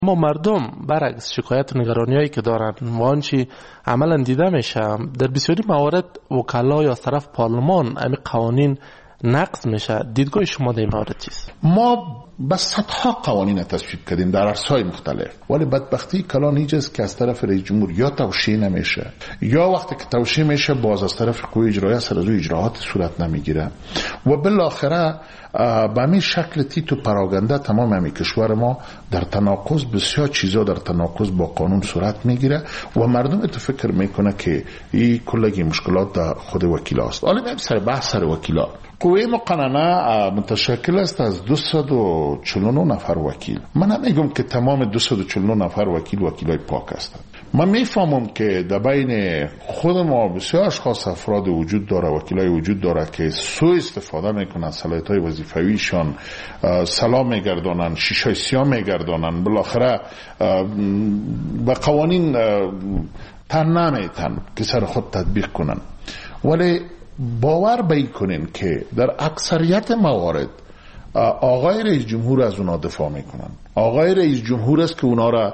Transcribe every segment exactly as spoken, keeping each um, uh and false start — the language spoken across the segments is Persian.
ما مردم برعکس شکایت و نگرانی هایی که دارن و آنچه عملا دیده میشه در بسیاری موارد وکلا یا طرف پارلمان امی قوانین نقض میشه. دیدگاه شما در این مورد چیست؟ ما بس صدها قوانین تصویب کردیم در عرصه‌های مختلف، ولی بدبختی کلان اینجاست که از طرف رئیس جمهور یا توشیح نمیشه یا وقتی که توشیح میشه باز از طرف قوه اجرایی سر از اجراعات صورت نمیگیره و بالاخره به همین شکل تیت و پراگنده تمام همین کشور ما در تناقض، بسیار چیزا در تناقض با قانون صورت میگیره و مردم تو فکر میکنه که این کلگی مشکلات در خود وکیلا است. حالا میام سر بحث سر وکیلا. قوه مقننه متشکل است از دویست و چهل و نه نفر وکیل. من نمیگم که تمام دویست و چهل و نه نفر وکیل وکیلای پاک هستند. من میفهمم که در بین خود ما بسیار اشخاص افراد وجود داره، وکیلای وجود داره که سوء استفاده میکنن، صلاحیت‌های وظیفویشان سلام میگردانن، شیشه سیاه میگردانن، بالاخره به قوانین تن نمیتن که سر خود تطبیق کنن. ولی باور بکنین که در اکثریت موارد آقای رئیس جمهور از اونا دفاع میکنن. آقای رئیس جمهور است که اونا را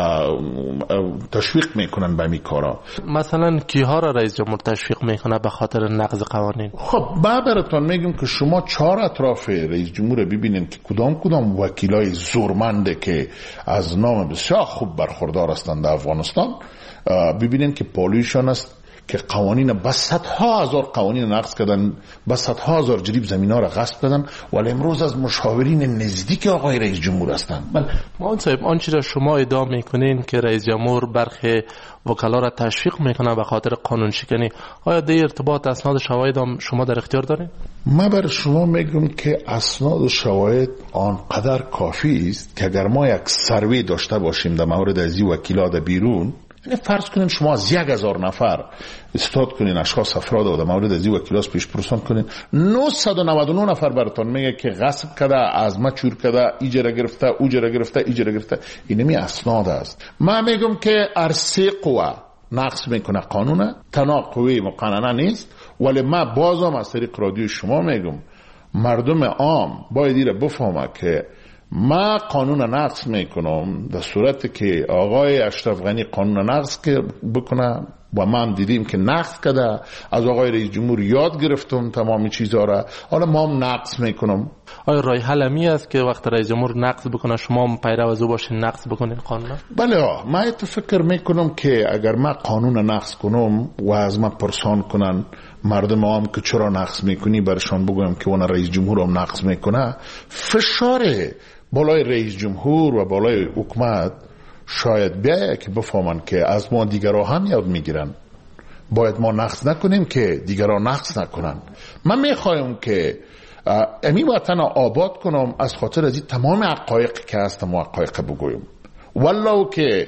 تشویق میکنن به می کارا. مثلا کیها را رئیس جمهور تشویق میکنه به خاطر نقض قوانین؟ خب براتون میگم که شما چهار اطراف رئیس جمهور ببینین که کدام کدام وکیلای زورمنده که از نام بسیار خوب برخوردار هستند در افغانستان، ببینین که پالیشان است که قوانین بس صدها هزار قوانین نقض کردن، بس صدها هزار جریب زمینا را غصب کردن، ولی امروز از مشاورین نزدیک آقای رئیس جمهور هستند. بله مان صاحب، آنچه را شما ادعا میکنین که رئیس جمهور برخی وکلا را تشویق میکنه به خاطر قانون شکنی، آیا در ارتباط اسناد شواهد هم شما در اختیار دارین؟ من بر شما میگم که اسناد شواهد آنقدر کافی است که اگر ما یک سروی داشته باشیم در مورد از این وکیلا در بیرون، یعنی فرض کنین شما از یک هزار نفر استاد کنین اشخاص افراد و در مورد از این وکیلاس پیش پرسان کنین، نهصد و نود و نه نفر براتون میگه که غصب کرده، از ما چور کرده، اجاره گرفته، اوجره گرفته، اجاره گرفته. اینمی اسناد است. من میگم که ارسه قوه نقض میکنه قانونه، تنها قوه مقننه نیست. ولی من بازم از طریق رادیو شما میگم مردم عام باید ایره بفهمه که ما قانون نقض میکنم در صورت که آقای اشرف غنی قانون نقض بکنه و ما هم دیدیم که نقض کرده، از آقای رئیس جمهور یاد گرفتم تمامی چیزها را، حالا ما هم نقض میکنم. آیا رای حل می است که وقت رئیس جمهور نقض بکنه شما هم پیرو از او باشین نقض بکنین قانون؟ بله، من فکر میکنم که اگر ما قانون نقض کنم و از ما پرسان کنن مردم هم که چرا نقض میکنی، برشان بگویم که اون رئیس جمهور هم نقض میکنه، فشار بالای رئیس جمهور و بالای حکومت شاید بیایه که بفهمن که از ما دیگرها هم یاد میگیرن. باید ما نقض نکنیم که دیگرها نقض نکنن. من میخوایم که امی وطن آباد کنم از خاطر از این تمام حقایق که هست ما حقایق بگویم. ولو که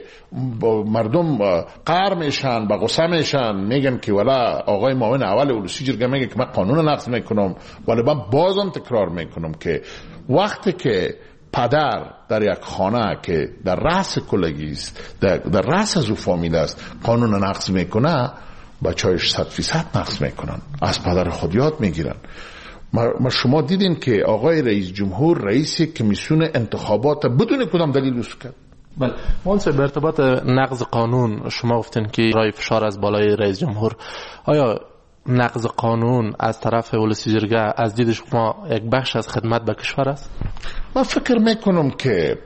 مردم قهر میشن، به غصه میشن، میگن که ولا آقای معاون اول اولوسی جرگه میگه که من قانون نقض میکنم، ولی من بازم تکرار میکنم که وقتی که پدر در یک خانه که در رأس کلگی است، در, در رأس از او فامیل است، قانون نقض میکنه، بچه‌هاش صد فیصد نقض میکنن، از پدر خود یاد میگیرن. ما شما دیدین که آقای رئیس جمهور رئیس کمیسیون انتخابات بدون کدام دلیل رسو کرد. بله، منصف به ارتباط نقض قانون شما گفتین که رای فشار از بالای رئیس جمهور، آیا نقض قانون از طرف ولسی جرگه از دید شما یک بخش از خدمت به کشور است؟ من فکر میکنم که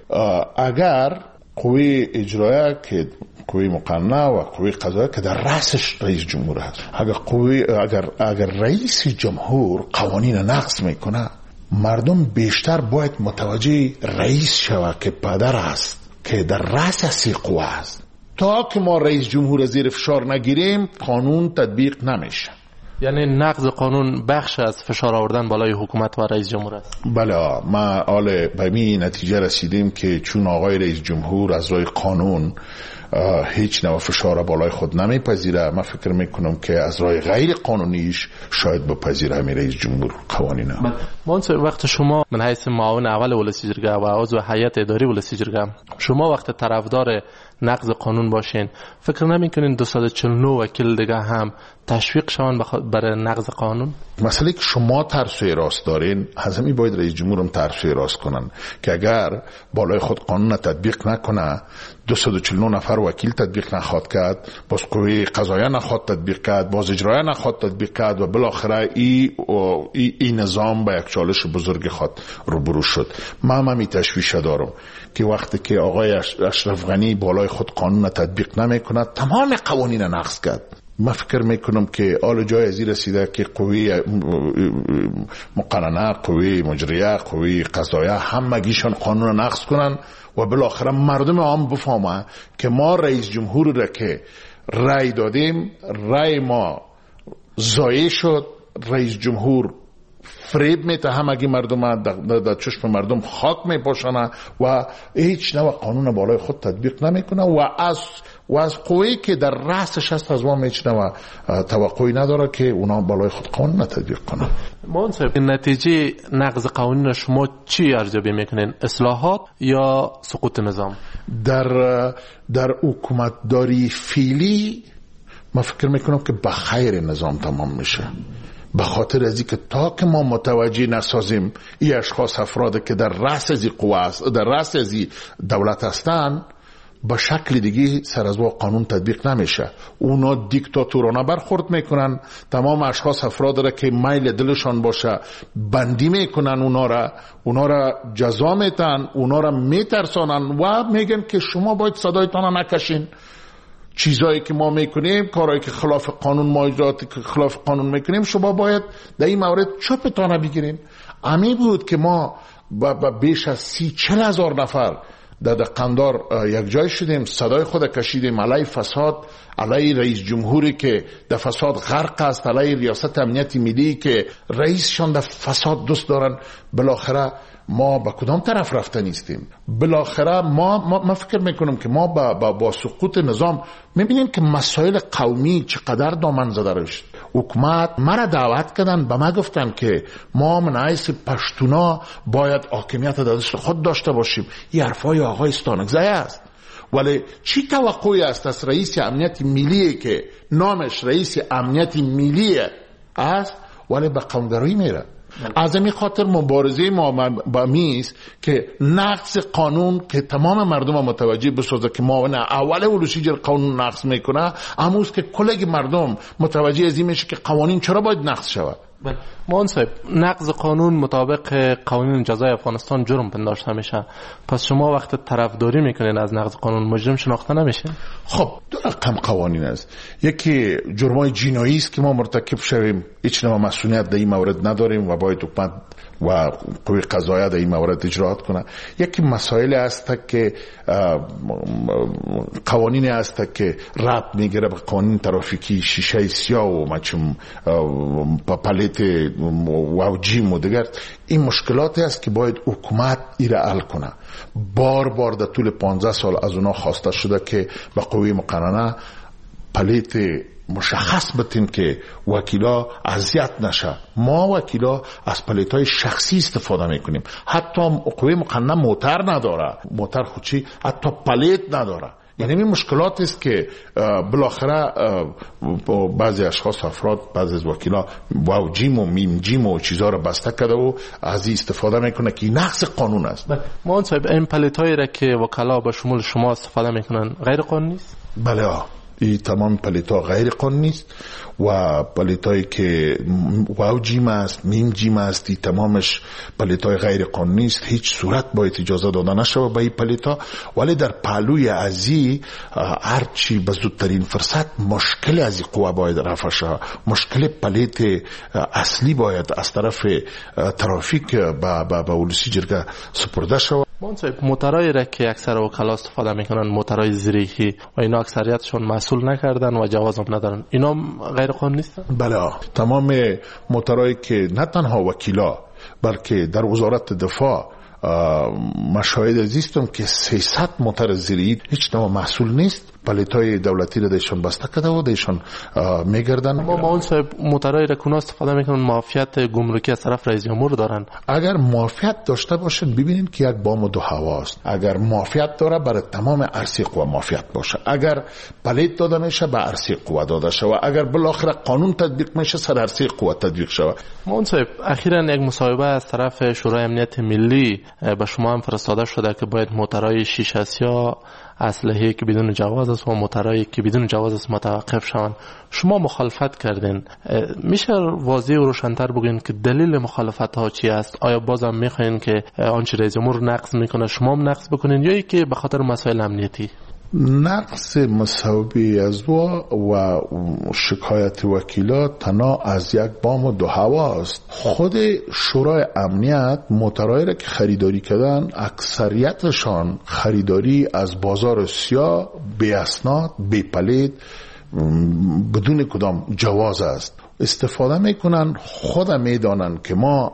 اگر قوه اجرایی که قوه مقننه و قوه قضاییه که در رأسش رئیس جمهور هست، اگر قوه اگر اگر رئیس جمهور قوانین نقض میکنه، مردم بیشتر باید متوجه رئیس شود که پدر است که در رأس سی قوه است. تا که ما رئیس جمهور زیر فشار نگیریم قانون تطبیق نمیشه. یعنی نقض قانون بخش از فشار آوردن بالای حکومت و رئیس جمهور است. بله، ما حال به می نتیجه رسیدیم که چون آقای رئیس جمهور از راه قانون هیچ نوع فشار بالای خود نمیپذیره. من فکر میکنم که از راه غیر قانونیش شاید بپذیره همین رئیس جمهور قوانین. منصف وقت شما من حیث معاون اول ولسی جرگه و عضو هیئت اداری ولسی جرگه، شما وقت طرفدار نقض قانون باشین، فکر نمیکنین دویست و چهل و نه وکیل دیگه هم تشویق شون برای نقض قانون؟ مسئله که شما ترسوی راست دارین، هزمی باید رئیس جمهور هم ترسوی راست کنن که اگر بالای خود قانون تطبیق نکنه، دویست و چهل و نه نفر وکیل تطبیق نخواد کرد، باز قوه قضاییه نخواد تطبیق کرد، باز اجرایه نخواد تطبیق کرد و بالاخره ای ای, ای نظام به یک چالش بزرگ خود روبرو شد. من هم تشویش دارم که وقتی که آقای اشرف غنی بالای خود قانون تطبیق نمیکنه، تمام قوانین نقض کرد. من فکر میکنم که آل جای ازی رسیده که قوه مقننه، قوه مجریه، قوه قضاییه همگیشان قانون نقض کنن و بالاخره مردم عام بفهمه که ما رئیس جمهور را که رای دادیم، رای ما ضایع شد. رئیس جمهور فریب میته همگی مردم، در چشم مردم خاک میپاشنه و هیچ نوع قانون بالای خود تطبیق نمیکنه و از و از قوی که در رأسش هست از ما هیچ نوع توقعی نداره که اونا بالای خود قانون تطبیق کنن. منصف نتیجه نقض قانون شما چی ارزیابی میکنین؟ اصلاحات یا سقوط نظام؟ در در حکومتداری فعلی من فکر میکنم که به خیر نظام تمام میشه، به خاطر از اینکه تا که ما متوجه نسازیم این اشخاص افراد که در رأس از قوه است، در رأس از دولت هستن، به شکل دیگه سر از قانون تطبیق نمیشه. اونا دیکتاتورانه برخورد میکنن، تمام اشخاص افراد را که میل دلشان باشه بندی میکنن، اونا را اونا را جزا میتن، اونا را میترسانن و میگن که شما باید صدایتان نکشین. چیزایی که ما میکنیم، کارهایی که خلاف قانون، ما اجراتی که خلاف قانون میکنیم، شما باید در این مورد چوبتان بگیرین. امی بود که ما با بیش از سی چل هزار نفر در قندار یک جای شدیم، صدای خود کشیدیم علیه فساد، علیه رئیس جمهوری که در فساد غرق است، علیه ریاست امنیت ملی که رئیسشان در فساد دوست دارن. بالاخره ما با کدام طرف رفته نیستیم. بالاخره ما, ما من فکر میکنم که ما با, با, با سقوط نظام میبینیم که مسائل قومی چقدر دامن زده رشد. حکومت مرا دعوت کردن، به ما گفتن که ما من حیث پشتونا باید حاکمیت دست خود داشته باشیم. این حرفای آقای استانکزی است. ولی چی توقعی است از رئیس امنیت ملی که نامش رئیس امنیت ملی است ولی به قومگرایی میره؟ از این خاطر مبارزه ما با میست که نقض قانون که تمام مردم متوجه بسازه که ما نه اول ولسی جر قانون نقض میکنه، امروز که کلگ مردم متوجه از این میشه که قوانین چرا باید نقض شود. منصف نقض قانون مطابق قوانین جزای افغانستان جرم پنداشته میشه، پس شما وقت طرفداری میکنین از نقض قانون مجرم شناخته نمیشه؟ خب دو رقم قوانین است. یکی جرمای جنایی است که ما مرتکب شویم، هیچ نوع مسئولیت در این مورد نداریم و باید حکومت و قوه قضاییه در این مورد اجرات کنه. یکی مسائل است که قوانین است که ربط میگیره به قوانین ترافیکی، شیشه سیاه و مچم پالیت و جیم و دیگر. این مشکلاتی است که باید حکومت ایره حل کنه. بار بار در طول پانزده سال از اونا خواسته شده که به قوه مقننه پلیت مشخص بتین که وکیلا اذیت نشه. ما وکیلا از پلیتای شخصی استفاده میکنیم. حتی قوه مقننه موتر نداره، موتر خودشی حتی پلیت نداره. یعنی این مشکلات است که بالاخره بعضی اشخاص افراد، بعضی از وکیلا واو جیم و میم جیم و چیزا رو بسته کرده و از این استفاده میکنه که نقض قانون است. ما صاحب این پلیتایی را که وکلا به شمول شما استفاده میکنن غیر قانونی است؟ بله ها، این تمام پلیتا غیر قانونی است و پلیتایی که واو جیم است، میم جیم است، این تمامش پلیتای غیر قانونی است. هیچ صورت باید اجازه داده نشود به این پلیتا. ولی در پهلوی ازی هرچی به زودترین فرصت مشکل از این قوه باید رفع شود. مشکل پلیت اصلی باید از طرف ترافیک به به ولسی جرگه سپرده شود. منصف موترایی را که اکثر وکلا استفاده میکنن، موترای زریحی و اینا اکثریتشون مسئول نکردن و جواز هم ندارن، اینا غیر قانونی نیستن؟ بله، تمام موترایی که نه تنها وکیلا بلکه در وزارت دفاع مشاهده زیستم که سیصد موتر زیره‌ای هیچ نوع محصول نیست. پلیتای دولتی را دیشان بسته کرده و دیشان میگردن. ما ما اون صاحب موترهای رکونا استفاده میکنن، معافیت گمرکی از طرف رئیس جمهور دارن. اگر معافیت داشته باشن ببینید که یک بام و دو هواست. اگر معافیت داره برای تمام عرصه قوا معافیت باشه، اگر پلیت داده میشه به عرصه قوا داده شود، اگر بالاخره قانون تطبیق میشه سر عرصه قوا تطبیق شود. ما اون صاحب اخیراً یک مصاحبه از طرف شورای امنیت ملی به شما هم فرستاده شده که باید موترهای شیشه سیاه، اسلحه‌ای که بدون جواز است و موترهایی که بدون جواز است متوقف شوند. شما مخالفت کردین، میشه واضح و روشن‌تر بگین که دلیل مخالفت ها چی است؟ آیا بازم میخواین که آنچه رئیس جمهور نقض میکنه شما هم نقض بکنین، یا ای که به خاطر مسائل امنیتی؟ نقص مصوبی از و و شکایت وکیلات تنها از یک بام و دو هوا است. خود شورای امنیت موترهایی را که خریداری کردن اکثریتشان خریداری از بازار سیاه، بی اسناد، بی پلید، بدون کدام جواز است. استفاده میکنن، خود میدانن که ما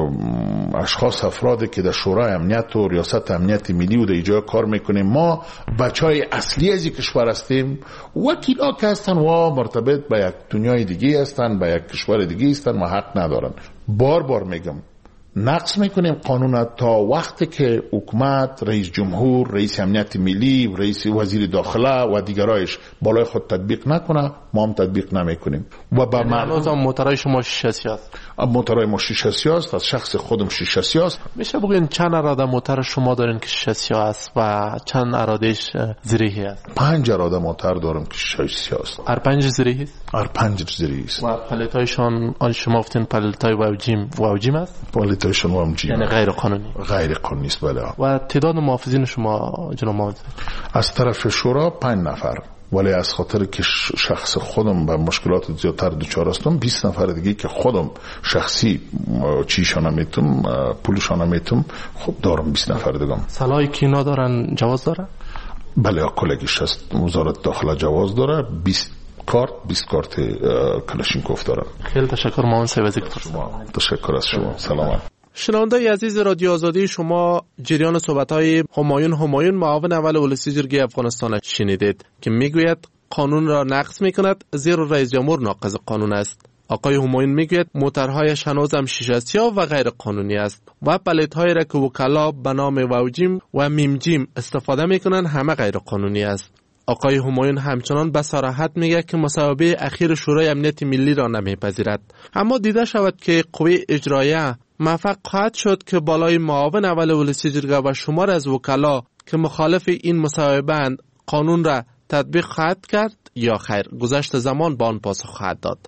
اشخاص افرادی که در شورای امنیت و ریاست امنیت ملی و در اینجا کار میکنیم ما بچهای اصلی از این کشور هستیم. وکیلا که هستن و مرتبط به یک دنیای دیگه هستن، به یک کشور دیگه هستن و حق ندارن. بار بار میگم نقض میکنیم قانون تا وقتی که حکومت، رئیس جمهور، رئیس امنیت ملی، رئیس وزیر داخله و دیگرایش بالای خود تطبیق نکنه ما هم تطبیق نمیکنیم. و با معنی موترهای شما شیشه سیاه است. موترهای ما شیشه سیاه است، از شخص خودم شیشه سیاه است. میشه بگین چند اراده موتر شما دارین که شیشه سیاه است و چند ارادهش زریحی است؟ پنج اراده موتر دارم که شیشه سیاه است. هر پنج زریحی است؟ هر پنج زریحی است. و پلیتایشان آن شما گفتین پلیتای واوجیم واوجیم است؟ پلیتایشان واوجیم یعنی غیر قانونی. غیر قانونی است بله. و تعداد محافظین شما جناب معاون از طرف شورا پنج نفر، ولی از خاطر که شخص خودم به مشکلات زیادتر دچار هستم بیست نفر دیگه که خودم شخصی چیشان میتونم پولشان میتونم خب دارم بیست نفر دیگه. سلاحی که اینا دارن جواز داره؟ بله کلگیش هست، وزارت داخله جواز داره. بیست کارت بیست کارت کلاشینکوف داره. خیلی تشکر معاون صاحب از اینکه تشکر از شما. سلام. شنونده عزیز رادیو آزادی، شما جریان صحبت‌های همایون همایون معاون اول ولسی جرگه افغانستان شنیدید که میگوید قانون را نقض میکند زیرا رئیس جمهور ناقض قانون است. آقای همایون میگوید موترهایش هنوز هم شیشه سیاه و غیر قانونی است و پلیت‌هایی را که وکلا به نام واوجیم و میمجیم استفاده میکنند همه غیر قانونی است. آقای همایون همچنان به صراحت میگه که مصوبه اخیر شورای امنیت ملی را نمیپذیرد، اما دیده شود که قوه اجراییه موفق خواهد شد که بالای معاون اول ولسی جرگه و شمار از وکلا که مخالف این مصوبه اند قانون را تطبیق خواهد کرد یا خیر. گذشت زمان با آن پاسخ خواهد داد.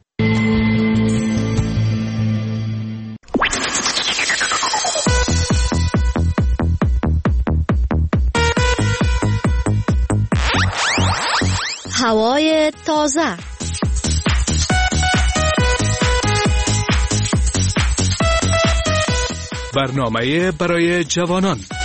هوای تازه، برنامه برای جوانان.